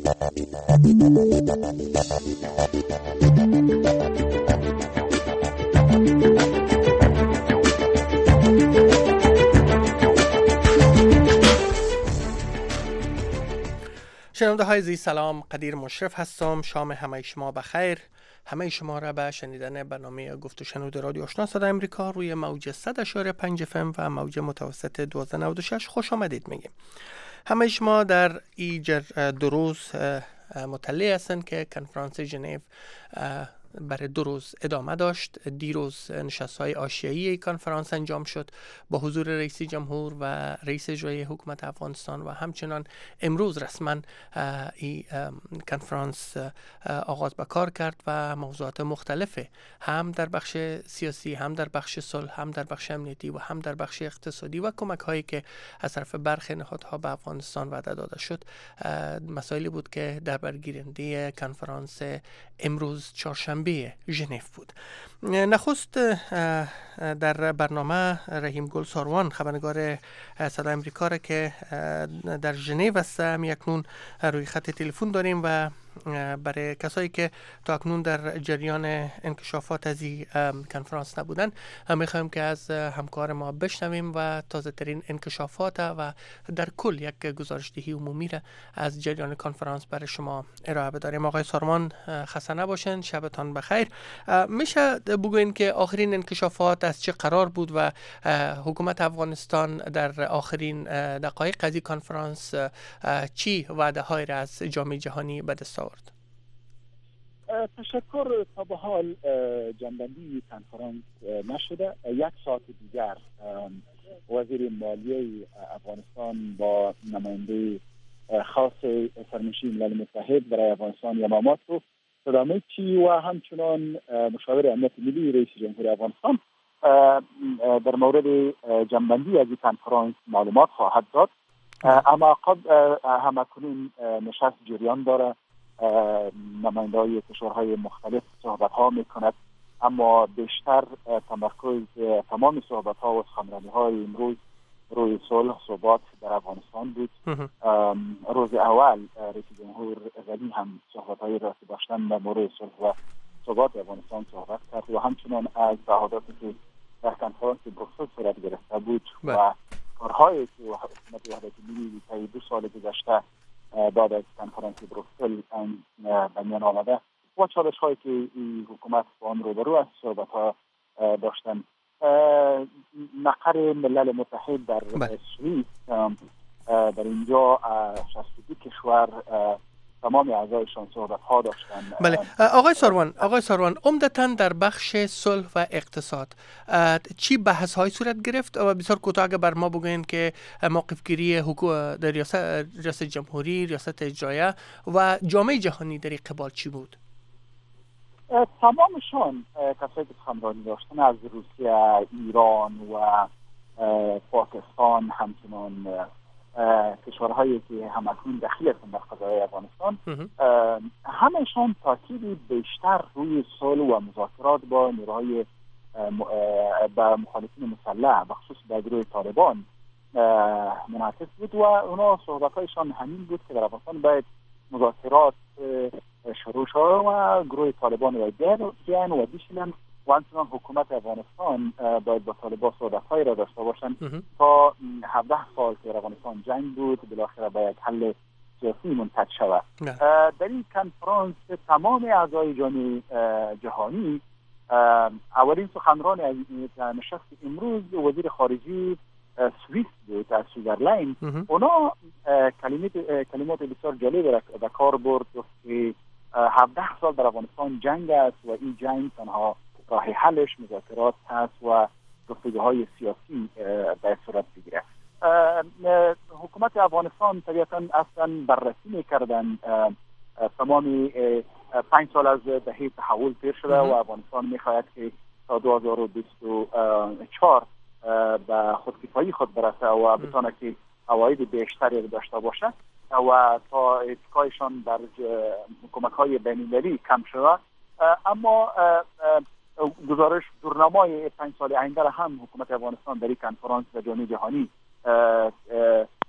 شنونده های عزیز سلام، قدیر مشرف هستم. شام همه شما بخیر. همه شما را به شنیدن برنامه گفت و شنود رادیو آشنا صدای امریکا روی موج 100.5 FM و موج متوسط 1296 خوش آمدید میگیم. همه شما در این دو روز مطلع هستند که کنفرانس ژنو برای 2 روز ادامه داشت. دیروز نشست‌های حاشیه‌ای کنفرانس انجام شد با حضور رئیس جمهور و رئیس اجرایی حکومت افغانستان و همچنان امروز رسما این کنفرانس آغاز به کار کرد و موضوعات مختلف هم در بخش سیاسی، هم در بخش صلح، هم در بخش امنیتی و هم در بخش اقتصادی و کمک‌هایی که از طرف برخی نهادها به افغانستان وعده داده شد مسائلی بود که در برگیرنده کنفرانس امروز چهارشنبه ژنو بود. نخست در برنامه رحیم گل ساروان خبرنگار صدای امریکا را که در ژنو است اکنون روی خط تلفن داریم و برای کسایی که تا اکنون در جریان انکشافات از این کنفرانس نبودن میخوایم که از همکار ما بشنویم و تازه ترین انکشافات و در کل یک گزارشدهی عمومی را از جریان کنفرانس برای شما ارائه بداریم. آقای سارمان خسته نباشین، شبتان بخیر. میشه بگوین که آخرین انکشافات از چه قرار بود و حکومت افغانستان در آخرین دقایق از این کنفرانس چی وعده های را از جامعه جهانی به دست آورد؟ تشکر. تا به حال جنبندی کنفرانس نشده. 1 ساعت دیگر وزیر مالیه افغانستان با نماینده خاص سرمنشی ملل متحد برای افغانستان یاماماتو صدامچی و همچنان مشاور امنیت ملی رئیس جمهور افغانستان در مورد جنبندی از این کنفرانس معلومات خواهد داد. اما همکنون نشست جریان داره. نماینده‌های کشورهای مختلف صحبت ها میکند، اما بیشتر تمرکز تمام صحبت ها و سخنرانی های امروز روی صلح ثبات در افغانستان بود. روز اول رئیس جمهور غنی هم صحبت های را داشتن در مورد صلح و ثبات افغانستان صحبت کرد و همچنان از تعهداتی که در کنفرانس بروکسل صورت گرفته بود و کارهایی که حکومت وحدت ملی طی 2 سال گذشته بعد از کنفرانس بروکسل به میان آمده و چالش هایی که این حکومت با آن روبرو است صحبت ها داشتن. مقر ملل متحد در سوئیس در اینجا 62 کشور تمام اعضایشان صحبت ها داشتن. بله. آقای ساروان عمدتاً در بخش صلح و اقتصاد چی بحث های صورت گرفت و بسیار کوتاه اگه بر ما بگوین که موقف گیری در ریاست جمهوری، ریاست اجرایه و جامعه جهانی در این قبال چی بود؟ تمامشان کسایی که سخنرانی داشتن از روسیه، ایران و پاکستان، همچنان کشورهایی که همکنون دخیل هستند در قضایای افغانستان، همهشان تاکید بیشتر روی صلح و مذاکرات با نیروهای با مخالفین مسلح بخصوص در گروه طالبان منعکس بود و اونا صحبت‌هایشان همین بود که در افغانستان باید مذاکرات شروع شد و گروه طالبان و بیان و بشینن و همچنان حکومت افغانستان باید با طالبان صحبت‌هایی را داشته باشند تا 17 سال که افغانستان جنگ بود بالاخره باید حل سیاسی منتج شود. در این کنفرانس تمام اعضای جامعه جهانی اولین سخنران از نشست امروز وزیر خارجه سوئیس بود از سویزرلند. اونا کلمات بسیار جالب به کار برد که 17 سال در افغانستان جنگ است و این جنگ تنها راه حلش مذاکرات هست و گفتگوهای سیاسی به صورت بگیره. حکومت افغانستان طبیعتاً اصلا بررسی میکردن تمام 5 سال از دهه تحول پیر شده و افغانستان میخواهد که تا 2024 به خودکفایی خود برسه و بتونه که عواید بیشتری داشته باشه و تا اتکایشان در کمک‌های بین‌المللی کم شده. اما گزارش دورنمای 5 سال آینده را هم حکومت افغانستان در این کنفرانس و جامعه جهانی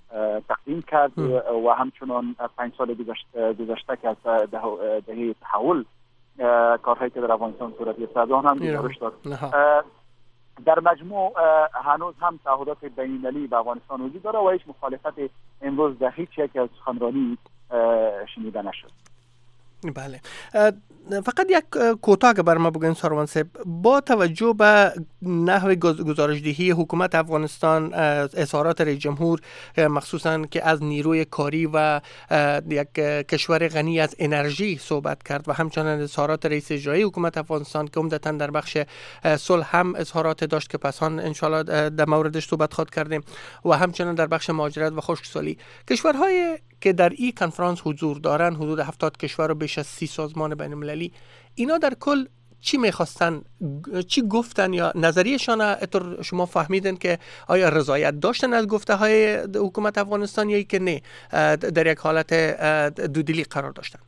تقدیم کرد و همچنان 5 سال گذشته که از دهه تحول کارهایی که در افغانستان صورت گرفت آن هم گزارش داد. در مجموع هنوز هم تعهدات بین‌المللی به افغانستان وجود داره و هیچ مخالفت امروز در هیچ یک از سخنرانی شنیده نشد. بله، فقط یک کوتاه که بر ما بگین ساروان صاحب، با توجه به نحوه گزارشدهی حکومت افغانستان، اظهارات رئیس جمهور مخصوصا که از نیروی کاری و یک کشور غنی از انرژی صحبت کرد و همچنین اظهارات رئیس اجرایی حکومت افغانستان که عمدتاً در بخش صلح هم اظهارات داشت که پس آن ان شاء الله در موردش صحبت خواهد کردیم و همچنین در بخش مهاجرت و خشکسالی، کشورهای که در این کنفرانس حضور دارن حدود 70 کشور و بیش از 30 سازمان بین المللی، اینا در کل چی میخواستن، چی گفتن یا نظریشان اتر شما فهمیدن که آیا رضایت داشتن از گفته های حکومت افغانستان یا که نه در یک حالت دودلی قرار داشتن؟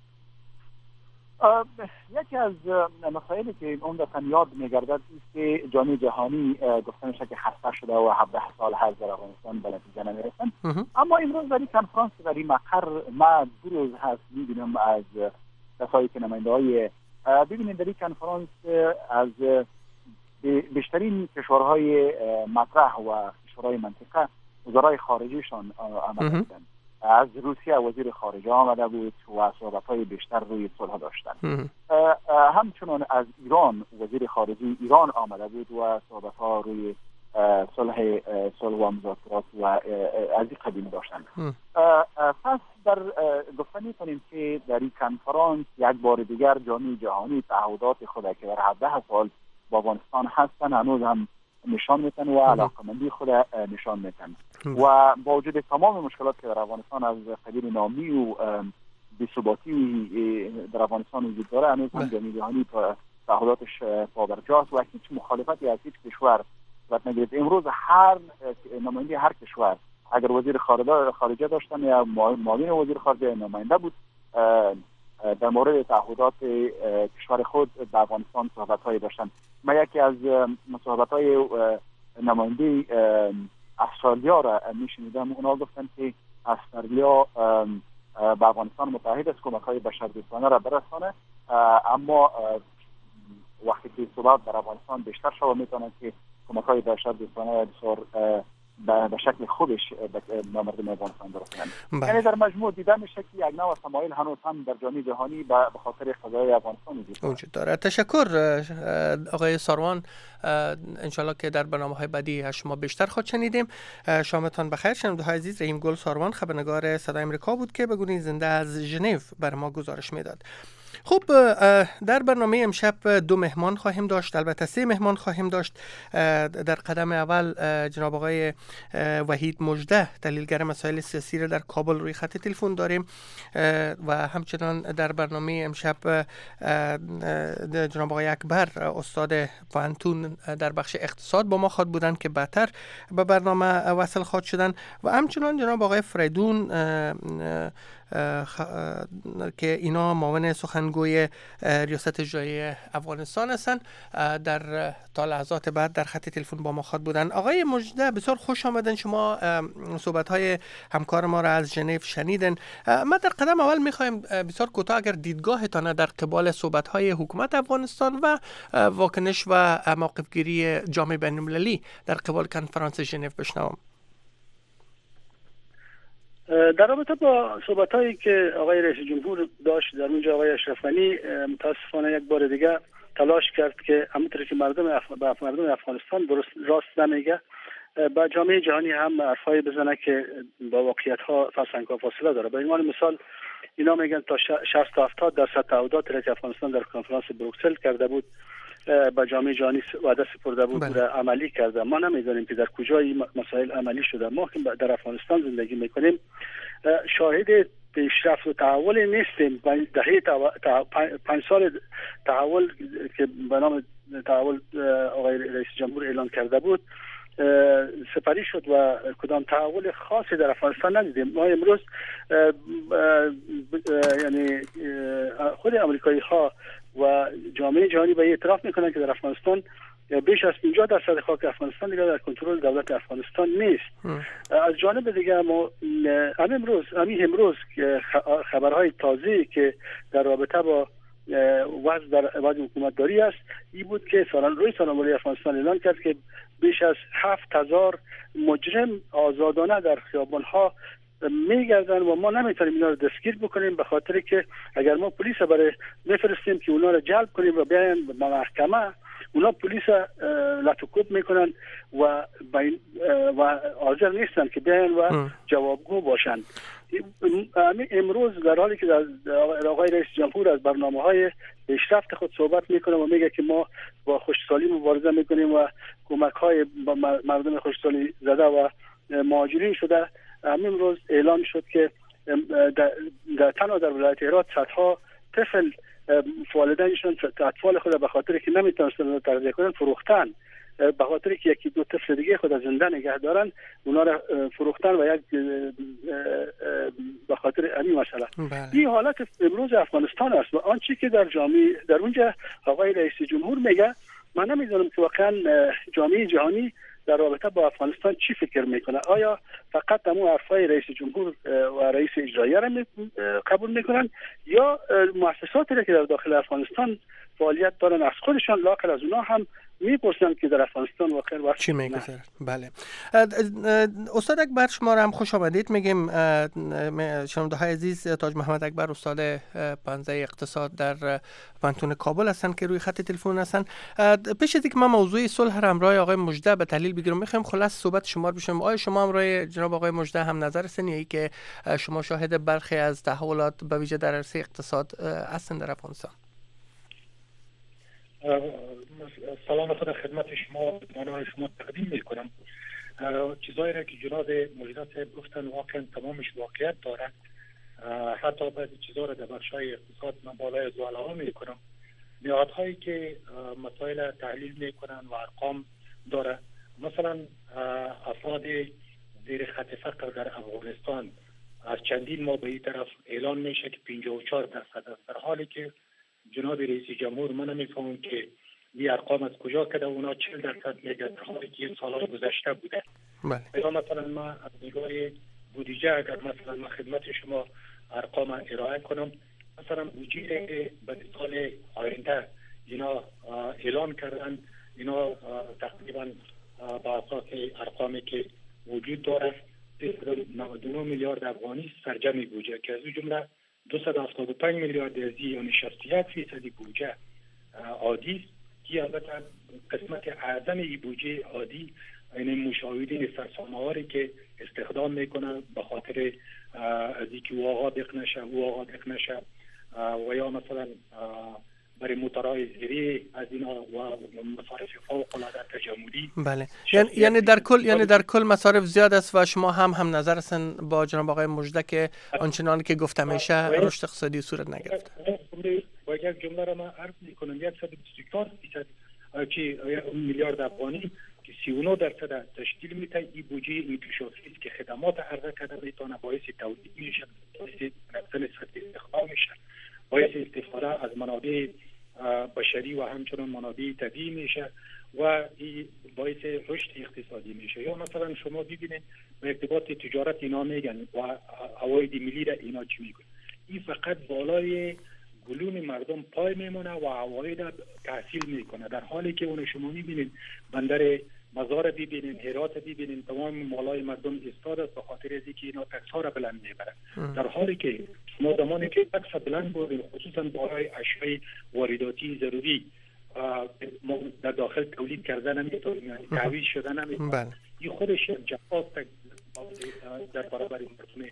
یکی از مسائلی که عمدتاً یاد میگردد است که جامعه جهانی گفته میشه که خسته شده و 17 سال هست در افغانستان به نتیجه نمیرسن. اما امروز در این کنفرانس در این مقر ما 2 روز هست میبینم از کسایی که نماینده های ببینید در این کنفرانس از بیشترین کشورهای مطرح و کشورهای منطقه وزرای خارجیشان آمده بودند. از روسیه وزیر خارجه آمده بود و صحبت‌های بیشتر روی صلح داشتند. همچنان از ایران وزیر خارجه ایران آمده بود و صحبت‌ها روی صلح و مذاکرات و از این قبیل داشتند. پس در گفتن می‌کنیم که در این کنفرانس یک بار دیگر جامعه جهانی تعهدات خود که در 17 سال با افغانستان هستند هنوز هم نشان میتن و علاقمندی خود نشان میتن و با وجود تمام مشکلات که در افغانستان از قبیل نامی و بی‌ثباتی در افغانستان وجود داره، هنوز هم جامعه جهانی تعهداتش پابرجاست و هیچ مخالفتی از هیچ کشور صورت نگرفت. امروز هر نماینده هر کشور اگر وزیر خارجه داشتن یا معاون وزیر خارجه نماینده بود در مورد تعهدات کشور خود به افغانستان صحبت‌هایی داشتن. ما یکی از صحبت‌های نماینده استرالیا را میشنیدم، اونا گفتن که استرالیا به افغانستان متحد است کمک‌های بشردوستانه را برسانه، اما وقتی که صحبت در افغانستان بیشتر شود میتونه که کمک‌های بشردوستانه بسیار به شکل خودش به مردم افغانستان برسند. یعنی در مجموع دیده میشه که یک نوع تمایل هنوز هم در جامعه جهانی به خاطر قضایای افغانستان وجود داره. تشکر آقای ساروان، انشالله که در برنامه‌های بعدی شما بیشتر خواهد شنیدیم. شامتان بخیر. شنونده‌های عزیز، رحیم گل ساروان خبرنگار صدای آمریکا بود که بگونی زنده از ژنو بر ما گزارش میداد. خب در برنامه امشب 2 مهمان خواهیم داشت، البته 3 مهمان خواهیم داشت. در قدم اول جناب آقای وحید مژده، تحلیلگر مسائل سیاسی را در کابل روی خط تلفن داریم و همچنان در برنامه امشب جناب آقای اکبر، استاد پوهنتون در بخش اقتصاد با ما خواهد بودند که بعدتر به برنامه وصل خواهد شدن و همچنان جناب آقای فریدون که اینا معاون سخنگوی ریاست اجرایی افغانستان هستند در تا لحظات بعد در خط تلفن با ما خواهد بودن. آقای مژده، بسیار خوش آمدن. شما صحبت‌های همکار ما را از ژنو شنیدن. ما در قدم اول می‌خوایم بسیار کوتاه اگر دیدگاهتان در قبال صحبت‌های حکومت افغانستان و واکنش و موقف‌گیری جامعه بین‌المللی در قبال کنفرانس ژنو بشنوم. در رابطه با صحبت‌هایی که آقای رئیس جمهور داشت در اونجا، آقای اشرف غنی متاسفانه یک بار دیگه تلاش کرد که همونطوری که مردم افغانستان درست راست نمیگه، با جامعه جهانی هم حرفایی بزنه که با واقعیت‌ها فرسنگ‌ها فاصله داره. به عنوان مثال اینا میگن تا 60 تا 70% تعهدات را که افغانستان در کنفرانس بروکسل کرده بود با جامعه جهانی وعده سپرده بود و عملی کرده. ما نمیدونیم که در کجا این مسائل عملی شده. ما که در افغانستان زندگی میکنیم شاهد پیشرفت و تحول نیستیم. دهه 5 سال تحول که به نام تحول آقای رئیس جمهور اعلان کرده بود سپری شد و کدام تحول خاصی در افغانستان ندیدیم. ما امروز یعنی خود امریکایی ها و جامعه جهانی به اعتراف میکنن که در افغانستان بیش از 50% خاک افغانستان دیگر در کنترل دولت افغانستان نیست. از جانب دیگر ما امروز خبرهای تازه که در رابطه با وضع حکومت داری است این بود که روی سالنامه افغانستان اعلان کرد که بیش از 7000 مجرم آزادانه در خیابان‌ها میگردن و ما نمیتونیم اینا رو دستگیر بکنیم، به خاطر که اگر ما پلیس برای میفرستیم که اونا رو جلب کنیم و بیاین به محکمه، اونا پلیس لطوکوب میکنن و حاضر نیستن که بیاین و جوابگو باشن. امروز در حالی که آقای رئیس جمهور از برنامه‌های پیشرفت خود صحبت میکنه و میگه که ما با خشکسالی مبارزه میکنیم و کمک‌های مردم خشکسالی زده و مهاجرین شده، امروز اعلام شد که تنها در ولایت هرات صدها طفل والدینشون اطفال خود به خاطر که نمیتونستن تغذیه کنن فروختن، به خاطر که یکی دو طفل دیگه خود از زنده نگه دارن اونا را فروختن و یک به خاطر همین مسئله. این حالت امروز افغانستان است و آنچه که در اونجا آقای رئیس جمهور میگه، من نمیدونم که واقعا جامعه جهانی در رابطه با افغانستان چی فکر میکنه. آیا فقط همون حرفای رئیس جمهور و رئیس اجراییه را قبول میکنن یا مؤسساتی را که در داخل افغانستان فعالیت دارن از خودشان لااقل از اونا هم میپرسن که در افغانستان واقعا چی میگذره؟ بله. استاد اکبر شما را هم خوش آمدید میگیم. شنونده های عزیز، تاج محمد اکبر استاد پانزه اقتصاد در پانتون کابل هستن که روی خط تلفن هستن. پیش از اینکه ما موضوع صلح را همراه آقای مجده به تحلیل بگیرم، میخوایم خلاص صحبت شما رو بشنویم. آیا شما همراه جناب آقای مجده هم نظر هستین یا که شما شاهد برخی از تحولات به ویژه در عرصه اقتصاد هستن در افغانستان؟ سلام خود خدمت شما مانای شما تقدیم میکنم. چیزایی را که جناب مجده صاحب گفتن واقعا تمامش واقعیت دارد. حتی بعضی چیزها را در بخشای اقتصاد من بالای زوالها میکنم. نهادهایی که مسائل تحلیل میکنن و ارقام داره، مثلا افراد زیر خط فقر در افغانستان از چندین ماه به این طرف اعلان میشه که 54% است، در حالی که جناب رئیس جمهور من نمیفهمم که این ارقام از کجا کده. اونا 40% میگه در حالی که این سالها گذشته بوده. بله. مثلا ما از نگاه بودجه اگر مثلا من خدمت شما ارقام ارائه کنم، مثلا بودجه به سال آینده اینا اعلان کردن، اینا تقریبا با اساس ارقامی که وجود داره 99 میلیارد افغانی سرجم بودجه که از جمله 275 میلیارد ازی یعنی 61% بودجه عادی است که البته قسمت اعظم این بودجه عادی این مشاهدین سرسامه‌هایی که استخدام میکنن به خاطر از اینکه او آقا دق نشه و یا مثلا برای موتورهای زیری از اینا و مصارف فوق العاده تجملی. بله. یعنی در کل مصارف زیاد است و شما هم نظر هستن با جناب آقای مجده که آنچنانی که گفته میشه رشد اقتصادی صورت نگرفته. با یک جمله را من عرض میکنم 124% که میلیارد افغانی که 39% تشکیل میده این بودجه انکشافی است که خدمات عرضه کرده میتونه باعث تولید میشه، باعث رفتن سطح استخدام میشه، باعث استفاده از منابع بشری و همچنان منابع طبیعی میشه و این باعث رشد اقتصادی میشه. یا مثلا شما ببینید به ارتباط تجارت اینا میگن و عواید ملی را اینا چی میگن، این فقط بالای گلون مردم پای میمونه و عواید تحصیل میکنه، در حالی که اون شما میبینید بندر مزار ببینید، هرات ببینید، تمام مالای مردم استاد است به خاطر از اینکه اینا تکس ها را بلند میبرن، در حالی که ما زمانی که تکس بلند بودیم خصوصا برای اشیاء وارداتی ضروری ما در داخل تولید کردن نمیتونیم، یعنی تعویض شدن نمیتونیم. این خودش جفاست در برابر مردم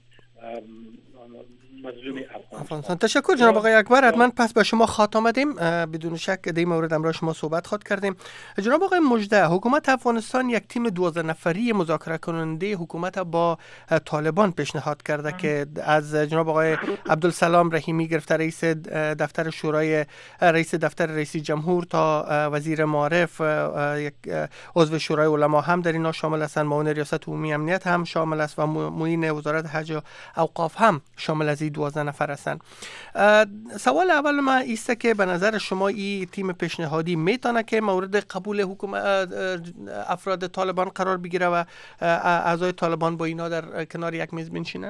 مظلوم افغانستان. تشکر جناب آقای اکبر. حتما پس به شما خاتم آمدیم، بدون شک در این مورد امروز شما صحبت خود کردیم. جناب آقای مجده، حکومت افغانستان یک تیم 12 نفری مذاکره کننده حکومت با طالبان پیشنهاد کرده که از جناب آقای عبدالسلام رحیمی گرفته رئیس دفتر شورای رئیس دفتر رئیس جمهور تا وزیر معارف، یک عضو شورای علما هم در اینا شامل هستند، معاون ریاست عمومی امنیت هم شامل است و معین وزارت حج و اوقاف هم شامل از این 12 نفر هستند. سوال اول ما ایست که به نظر شما این تیم پیشنهادی میتونه که مورد قبول افراد طالبان قرار بگیره و اعضای طالبان با اینا در کنار یک میز بنشینن؟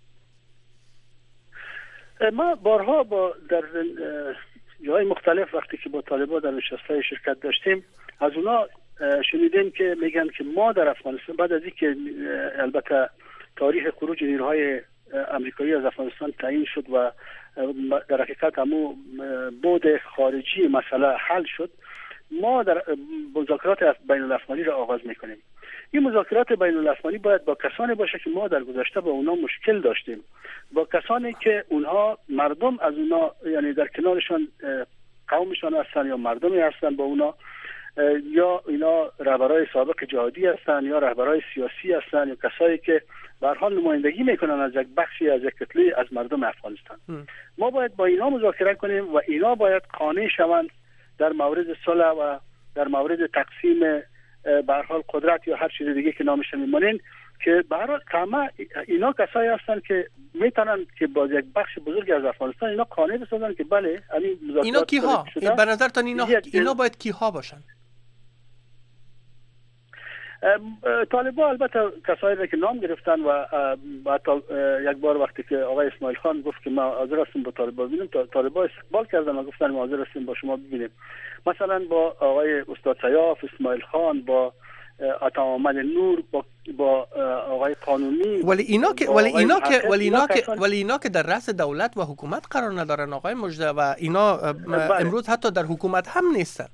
ما بارها در جای مختلف وقتی که با طالبان در نشست‌های شرکت داشتیم از اونا شنیدیم که میگن که ما در افغانستان بعد از اینکه البته تاریخ خروج نیروهای امریکایی از افغانستان تعیین شد و در حقیقت همون بود خارجی مسئله حل شد، ما در مذاکرات بین الافغانی را آغاز میکنیم. این مذاکرات بین الافغانی باید با کسانی باشه که ما در گذشته با اونا مشکل داشتیم، با کسانی که اونها مردم از اونا یعنی در کنارشان قومشان هستن یا مردمی هستن با اونا، یا اینا رهبرای سابق جهادی هستن یا رهبرای سیاسی هستن یا کسایی که به هر حال نمایندگی میکنن از یک بخشی از یک کتله از مردم افغانستان. ما باید با اینا مذاکره کنیم و اینا باید قانع شوند در مورد صلح و در مورد تقسیم به هر حال قدرت یا هر چیز دیگه که نامش میمونین، که به هر حال همه اینا کسایی هستن که میتونن که با یک بخش بزرگی از افغانستان اینا قانع بسازن که بله همین مذاکرات اینا کیها؟ به نظرتان اینا باید کیها باشن؟ طالبان البته کسایی را که نام گرفتن و حتی یک بار وقتی که آقای اسماعیل خان گفت که ما حاضر هستیم با طالبان ببینیم، طالبان استقبال کردن و گفتن ما حاضر هستیم با شما ببینیم. مثلا با آقای استاد سیاف، اسماعیل خان، با عطا محمد نور، با آقای قانونی. ولی اینا که در رأس دولت و حکومت قرار ندارن آقای مجده و اینا امروز حتی در حکومت هم نیستن.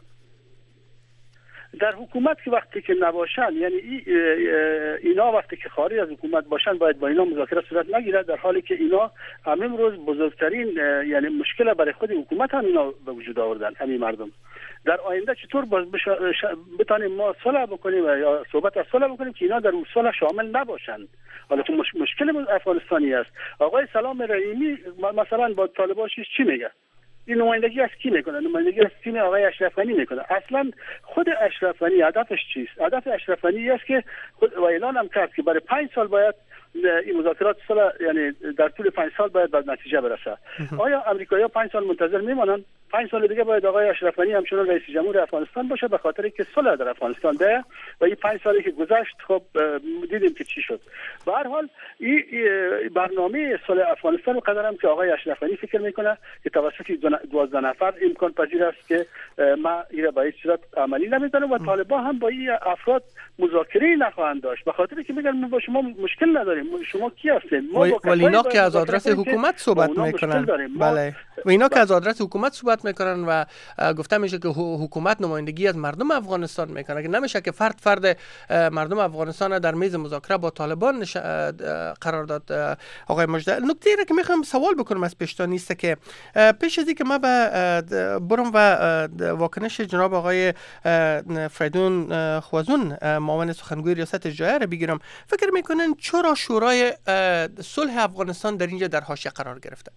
در حکومت که وقتی که نباشن، یعنی اینا وقتی که خارج از حکومت باشن باید با اینا مذاکره صورت نگیرد، در حالی که اینا امروز بزرگترین یعنی مشکل برای خود حکومت هم اینا به وجود آوردن. همین مردم در آینده چطور بتانیم ما صلح بکنیم و یا صحبت از صلح بکنیم که اینا در اون صلح شامل نباشن؟ حالا خب مشکل افغانستانی است. آقای سلام رحیمی مثلا با طالبان چی میگه؟ این نمایندگی از کی میکنه؟ نمایندگی از تیم آقای اشرف غنی میکنه. اصلا خود اشرف غنی هدفش چیست؟ هدف اشرف غنی است که و اعلان هم کرد که برای 5 سال باید این مذاکرات صلح یعنی در طول 5 سال باید به نتیجه برسه. آیا امریکایی‌ها 5 سال منتظر میمونن؟ 5 سال دیگه باید آقای اشرف غنی همچنان رئیس جمهور افغانستان باشه به خاطر اینکه صلح در افغانستان ده و این 5 سالی که گذشت خب دیدیم که چی شد. به هر حال این برنامه صلح افغانستان قدرم که آقای اشرف غنی فکر میکنه که توسط 12 نفر امکان پذیر است که ما این به هیچ صورت عملی نمی‌کنه و طالبان هم با این افراد مذاکره نخواهند داشت به خاطر اینکه میگن ما با شما مشکل نداریم. شما کی هستین؟ ولی اینا که از آدرس حکومت صحبت میکنن. بله. و اینا که از آدرس حکومت صحبت میکنن و گفته میشه که حکومت نمایندگی از مردم افغانستان میکنه، که نمیشه که فرد مردم افغانستان در میز مذاکره با طالبان قرار داد. آقای مجده، نکته ای که میخوام سوال بکنم از پیشتان است که پیش از اینکه ما برم و واکنش جناب آقای فریدون خوازون معاون سخنگوی ریاست جمهوری را بگیرم، فکر میکنن چرا شورای صلح افغانستان در اینجا در حاشیه قرار گرفته؟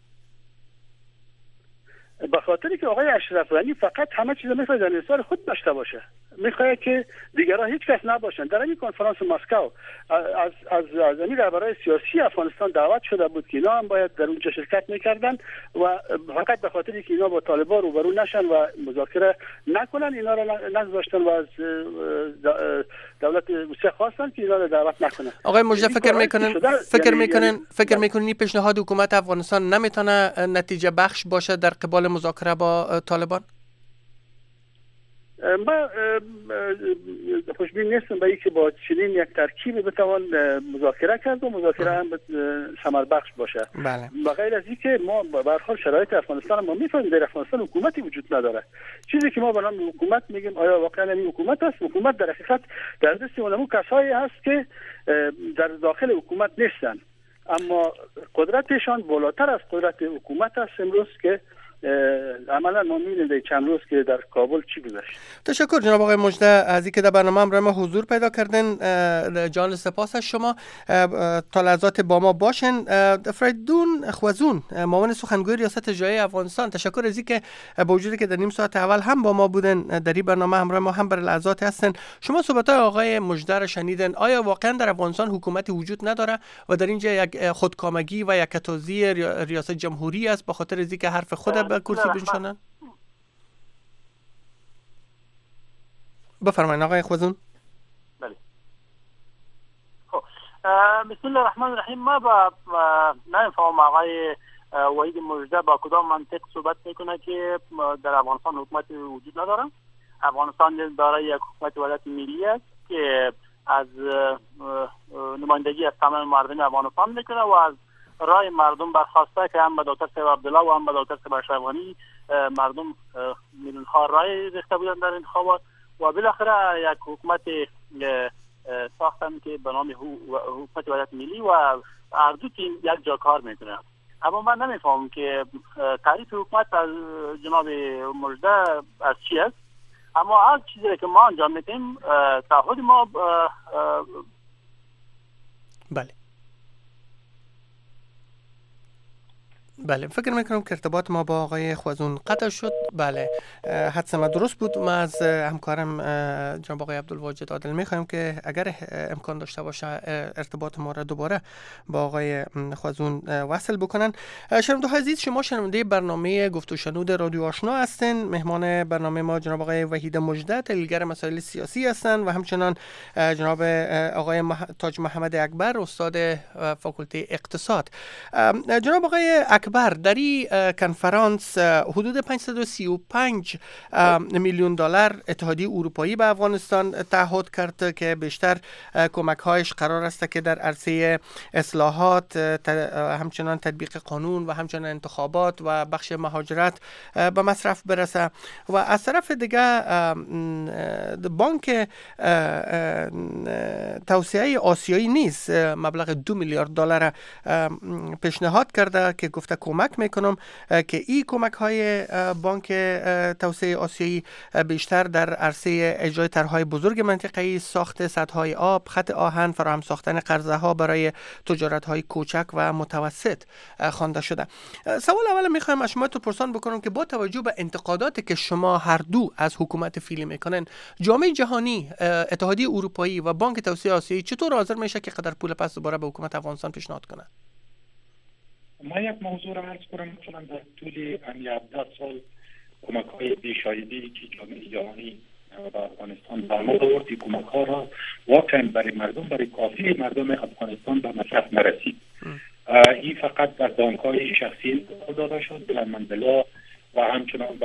به خاطری که آقای اشرف غنی فقط همه چیز میخواد در انحصار خود داشته باشه، میخواد که دیگران هیچ کس نباشن. در این کنفرانس مسکو از این رهبران سیاسی افغانستان دعوت شده بود که اینا هم باید در اونجا شرکت میکردن و فقط به خاطری که اینا با طالبان روبرو نشن و مذاکره نکنن اینا را نذاشتن و از دولت روسیه خواستن که اینا را دعوت نکنن. آقای مجده فکر میکنن این پیشنهاد حکومت افغانستان نمیتونه نتیجه بخش باشه در قبال مذاکره با طالبان؟ ما خوشبین نیستم به اینکه با چنین یک ترکیب بتوان مذاکره کرد و مذاکره هم ثمر بخش باشه. بله. و غیر از اینکه ما به هر حال شرایط افغانستان ما میفهمیم در افغانستان حکومتی وجود نداره. چیزی که ما به نام حکومت میگیم آیا واقعا این حکومت است؟ حکومت در حقیقت در دست اونمو کسایی هست که در داخل حکومت نیستن، اما قدرتشان بالاتر از قدرت حکومت است امروز که عملا ما می‌بینیم چند روز که در کابل چی گذشت. تشکر جناب آقای مجده از اینکه در برنامه هم ما حضور پیدا کردین. جان سپاس از شما. تا لحظات با ما باشین. فریدون خوازون معاون سخنگوی ریاست اجرایی افغانستان، تشکر از اینکه با وجودی که در نیم ساعت اول هم با ما بودن در این برنامه همراه ما هم بر لحظات هستن. شما صحبت‌های آقای مجده را شنیدن. آیا واقعا در افغانستان حکومتی وجود نداره و در اینجا یک خودکامگی و یک کتازی ریاست جمهوری است به خاطر از اینکه حرف خود به کرسی بنشانن؟ بفرمایید آقای خوازون. بله. خب بسم الله الرحمن الرحیم. ما با نمی‌فهمم آقای وحید مجده با کدام منطق صحبت میکنه که در افغانستان حکومت وجود نداره. افغانستان دارای یک حکومت وحدت ملی است که از نمایندگی از تمام مردم افغانستان میکنه و از رای مردم برخواسته که هم به دکتر صاحب عبدالله و هم به دکتر صاحب اشرف غنی مردم میلیون ها رای ریخته بودن در انتخابات و بالاخره یک حکومت ساختن که به نام حکومت وحدت ملی و هر دو تیم یک جا کار میکنه. اما من نمیفهمم که تعریف حکومت از جناب مجده از چی است، اما هر چیزی که ما انجام میدیم تعهد ما بله فکر میکنم که ارتباط ما با آقای خوازون قطع شد. بله حدس ما درست بود. ما از همکارم جناب آقای عبدالواجد عادل میخوایم که اگر امکان داشته باشه ارتباط ما را دوباره با آقای خوازون وصل بکنن. شنونده‌های عزیز، شما شنونده برنامه گفت و شنود رادیو آشنا هستین. مهمان برنامه ما جناب آقای وحید مجده، تحلیلگر مسائل سیاسی هستند و همچنان جناب آقای تاج محمد اکبر، استاد فاکولته اقتصاد. جناب آقای اکبر، در این کنفرانس حدود 535 میلیون دلار اتحادیه اروپایی به افغانستان تعهد کرد که بیشتر کمک‌هایش قرار است که در عرصه اصلاحات، همچنان تطبیق قانون و همچنان انتخابات و بخش مهاجرت به مصرف برسه. و از طرف دیگه بانک توسعه آسیایی نیز مبلغ 2 میلیارد دلار پیشنهاد کرده که گفته کمک میکنم که این کمک های بانک توسعه آسیایی بیشتر در عرصه اجرای طرح‌های بزرگ منطقه‌ای، ساخت سدهای آب، خط آهن، فراهم ساختن قرضه ها برای تجارت های کوچک و متوسط خوانده شده. سوال اول میخوایم از شما تو پرسان بکنم که با توجه به انتقاداتی که شما هر دو از حکومت فعلی میکنن، جامعه جهانی، اتحادیه اروپایی و بانک توسعه آسیایی چطور حاضر میشه که قدر پول پس دوباره به حکومت افغانستان پیشنهاد کنه؟ ما یک موضوع را عرض کنم. مثلا در طول 17 سال کمک‌های بی‌شایده‌ای که جامعه جهانی و افغانستان برآمد آورد، کمک‌ها را واقعا برای مردم، برای کافی مردم افغانستان به مصرف نرسید. این فقط در بانک‌های شخصی داده شد، بلند منزلا و همچنان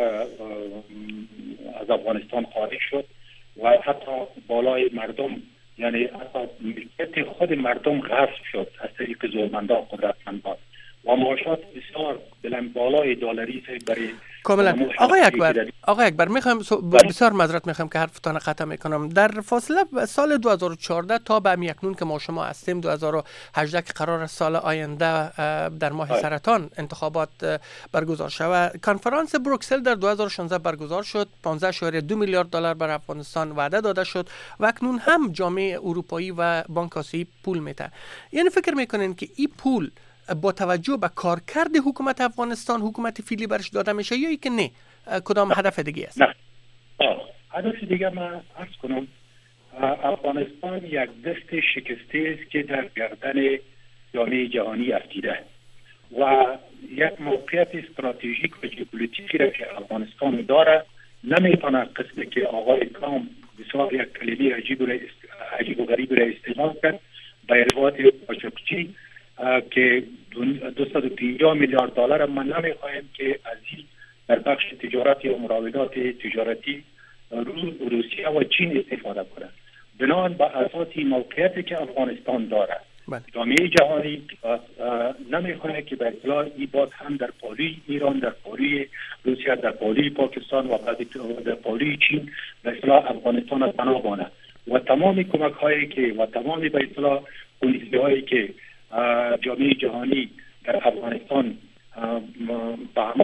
از افغانستان خارج شد و حتی بالای مردم، یعنی حتی ملکیت خود مردم غصب شد از طریق زورمندان، قدرتمندان و معاشات بسیار بلند بالای دلاری برای کاملا. آقای اکبر میخوام بسیار معذرت میخوام که حرفتان قطع میکنم. در فاصله سال 2014 تا به اکنون که ما شما هستیم 2018 که قرار سال آینده در ماه سرطان انتخابات برگزار شود، کنفرانس بروکسل در 2016 برگزار شد. 15.2 میلیارد دلار برای افغانستان وعده داده شد و اکنون هم جامعه اروپایی و بانک آسیایی پول میده. یعنی فکر میکنین که این پول با توجه به کارکرد حکومت افغانستان حکومت فعلی برش داده میشه یا ای که نه کدام هدف دیگه است؟ نه، هدف دیگه من عرض کنم. افغانستان یک دست شکسته است که در گردن جامعه جهانی افتیده و یک موقعیت استراتژیک و ژئوپلیتیکی را که افغانستان داره نمیتونه قسمی که آقای ترامپ بسیار یک کلمه عجیب و غریب را استعمال کرد به ارتباط قاچاقچی که 250 میلیارد دلار من نمیخوایم که از این در بخش تجارت یا مراودات تجارتی روسیه و چین استفاده کنند. بنابراین با اساس موقعیتی که افغانستان داره جامعه جهانی نمیخواهد که به اصطلاح این باز هم در پالوی ایران، در پالوی روسیه، در پالوی پاکستان و در پالوی چین به اصطلاح افغانستان را پناه بانه و تمام کمک هایی که و تمام به اصطلاح پالیسی هایی که جامعه جهانی در افغانستان به عمل آورده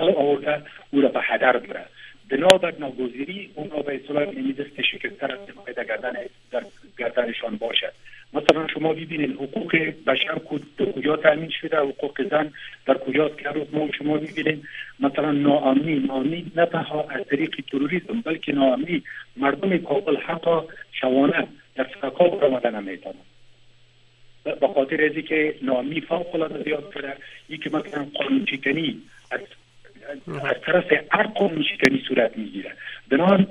بوده او را به هدر بره. بنابر ناگزیری اون را به اصطلاح این دست شکستر در گردنشان باشد. مثلا شما ببینید حقوق بشر کجا تامین شده، حقوق زن در کجاست که روز ما شما ببینید مثلا ناامنی نه تنها از طریق تروریسم بلکه ناامنی مردم کابل حتی شبانه در سرکاب برآمده نمیتونند به خاطر از اینکه ناامنی فوق العاده زیاد شده. یکی مثلا قانون شکنی از طرف هر قانون شکنی صورت میگیره. بنابراین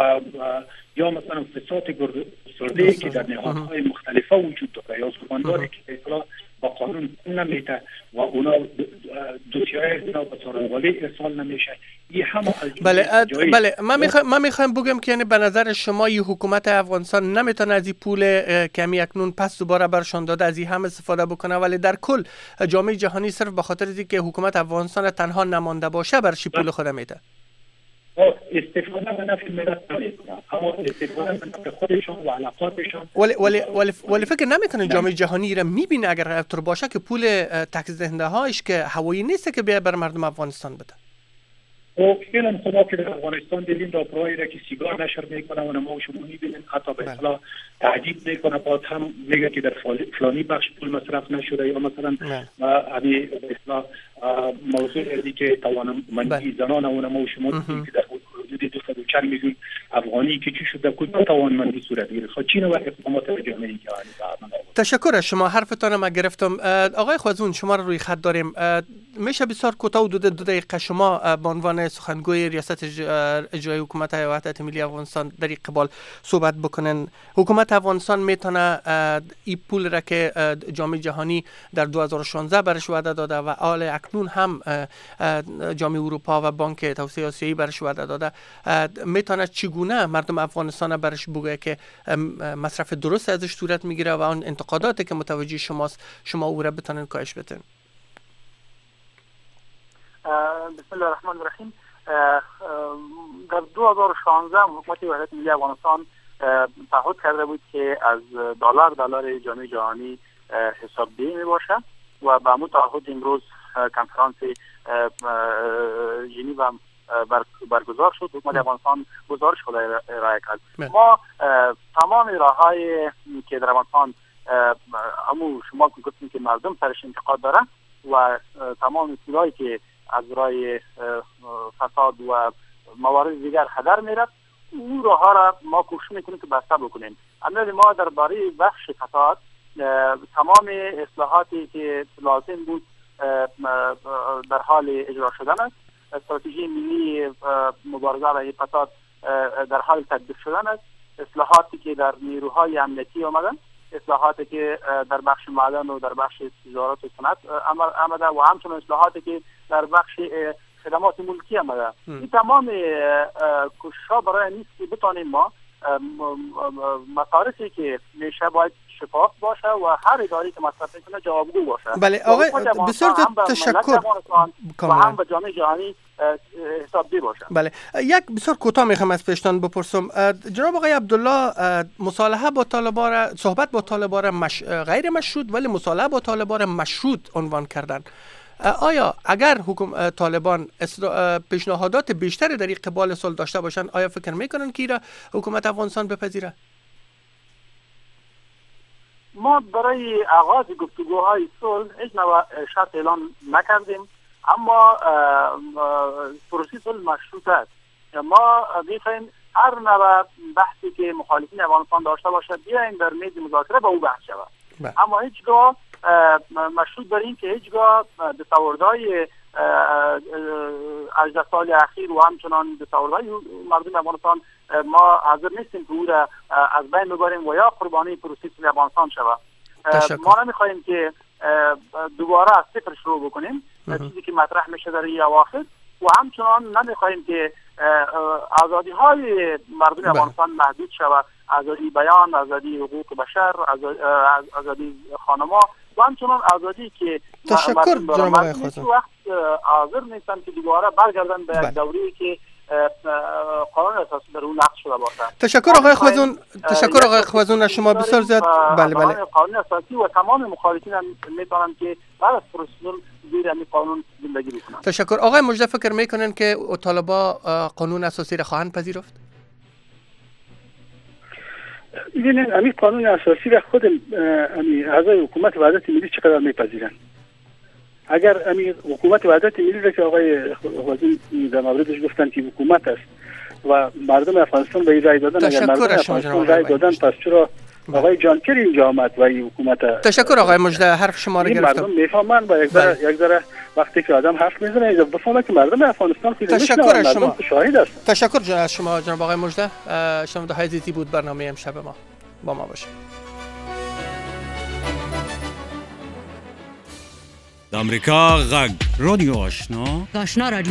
یا مثلا فساد گسترده که در نهادهای مختلفه وجود داره یا سخنواری که به اصطلاح با قانون نمیته و اونا دوسیه‌های اونا به سارنوالی ارسال نمیشه. این همه بله من میخوایم بگم که یعنی به نظر شما این حکومت افغانستان نمیتونه از این پول کمی اکنون پس دوباره برشان داده از این هم استفاده بکنه، ولی در کل جامعه جهانی صرف به خاطر اینکه حکومت افغانستان تنها نمانده باشه برش پول خود میده؟ استفاده به نفع ملت نمیکنه، اما استفاده به نفع خودشان و علاقاتشان. ولی فکر نمیکنه جامعه جهانی را میبینه اگر طور باشه که پول تکس دهنده هایش که هوایی نیست که بیا بر مردم افغانستان بده؟ و فعلا خدا که در افغانستان دیدیم راهپرهایی را که سیگار نشر میکنه و ما شما میبینیم حتی به اصطلاح تعجیب میکنه، باز هم میگه که در فلانی بخش پول مصرف نشده، یا مثلا همین به اصطلاح موضوع ازی که توانمندی زنان و ما شما دیدیم که در حدود 240 میلیون افغانی که چی شده کجا توانمندی صورت گرفت. خب چین و اقدامات جامعه جهانی. تشکر از شما، حرفتان ما گرفتم. آقای خوازون شما رو روی خط داریم، میشه بسیار کوتاه دو دقیقه شما به عنوان سخنگوی ریاست اجرایی حکومت وحدت ملی افغانستان در این قبال صحبت بکنن؟ حکومت افغانستان میتونه این پول را که جامعه جهانی در 2016 برش وعده داده و حال اکنون هم جامعه اروپا و بانک توسعه آسیایی برش وعده داده، میتونه چگونه مردم افغانستان برش بگه که مصرف درست ازش صورت میگیره و اون انتقاداتی که متوجه شماست شما او را بتونن کاهش بدین؟ بسم الله الرحمن الرحیم. در 2016 حکومت وحدت ملی افغانستان تعهد کرده بود که از دلار جامعه جهانی حسابدهی می باشه و به همون تعهد امروز کنفرانس ژنو برگزار شد. حکومت افغانستان گزارش خود ارائه کرد. ما تمام راه‌های که در افغانستان شما گفتین که مردم سرش انتقاد داره و تمام چیزایی که از راه فساد و موارد دیگر هدر میره، اون راه‌ها را ما کوشش میکنیم که بسته بکنیم. اما ما درباره بخش فساد تمام اصلاحاتی که لازم بود در حال اجرا شدن است. استراتژی ملی مبارزه علیه فساد در حال تطبیق شدن است. اصلاحاتی که در نیروهای امنیتی آمدن، اصلاحاتی که در بخش معدن و در بخش تجارت و صنعت آمده و همچنین اصلاحاتی که در بخش خدمات ملکی آمده. این تمام کوشش‌ها برای نیست که بتانیم ما مصارفی که میشه باید شفاف باشه و هر اداری که مصرف میکنه جوابگو باشه. بله آقای بسیار تشکر و هم به جامعه جهانی حسابدهی باشه. بله یک بسیار کوتاه میخوام از پیشتان بپرسم. جناب آقای عبدالله، مصالحه با طالبان، صحبت با طالبان غیر مشروط ولی مصالحه با طالبان مشروط عنوان کردن. آیا اگر طالبان پیشنهادات بیشتری در این قبال صلح داشته باشند، آیا فکر میکنن که حکومت افغانستان بپذیره؟ ما برای آغاز گفتگوهای صلح هیچ نوع شرط اعلان نکردیم، اما پروسه صلح مشروط است. ما میخوایم هر نوع بحثی که مخالفین افغانستان داشته باشه بیاین در میز مذاکره با او بحث شود، اما هیچگاه مشروط بر این که هیچگاه دستاوردهای 18 سال اخیر و همچنان دستاوردهای مردم افغانستان ما حاضر نیستیم که او را از بین ببریم و یا قربانی پروسه صلح افغانستان شود. ما نمیخواهیم که دوباره از صفر شروع بکنیم، چیزی که مطرح میشه در این اواخر، و همچنان نمیخواهیم که آزادی های مردم افغانستان محدود شود، آزادی بیان، آزادی حقوق بشر، آزادی خانما و همچنان آزادی که تشکر جناب آقای خوازون. وقت حاضر نیستن که دوباره برگردن به دوری که قانون اساسی در اون نقض شده باشه. تشکر آقای خوازون. تشکر آقای خوازون از شما بسیار زیاد. بله قانون اساسی و تمام مخالفین هم میتونن که بعد از پروسه زیر همین قانون زندگی بکنن. تشکر. آقای مجده فکر میکنن که طالبا قانون اساسی را خواهند پذیرفت؟ ببینید همین قانون اساسی را خود همین اعضای حکومت وحدت ملی چقدر میپذیرند. اگر همین حکومت وحدت ملی را که آقای وزیر در موردش گفتن که حکومت است و مردم افغانستان به این رای دادن، اگر مردم افغانستان رای دادن پس چرا آقای جان کری اینجا آمد و این حکومت؟ تشکر آقای مجده، حرف شما را گرفتم. مردم میفهمن و یک ذره وقتی که آدم حرف میزنه بفهمه که مردم افغانستان خیلی تشکر از شما. شاهد هستن. تشکر از شما جناب آقای مجده. شنونده های عزیزی بود برنامه امشب ما. با ما باشید. آمریکا غږ رادیو آشنا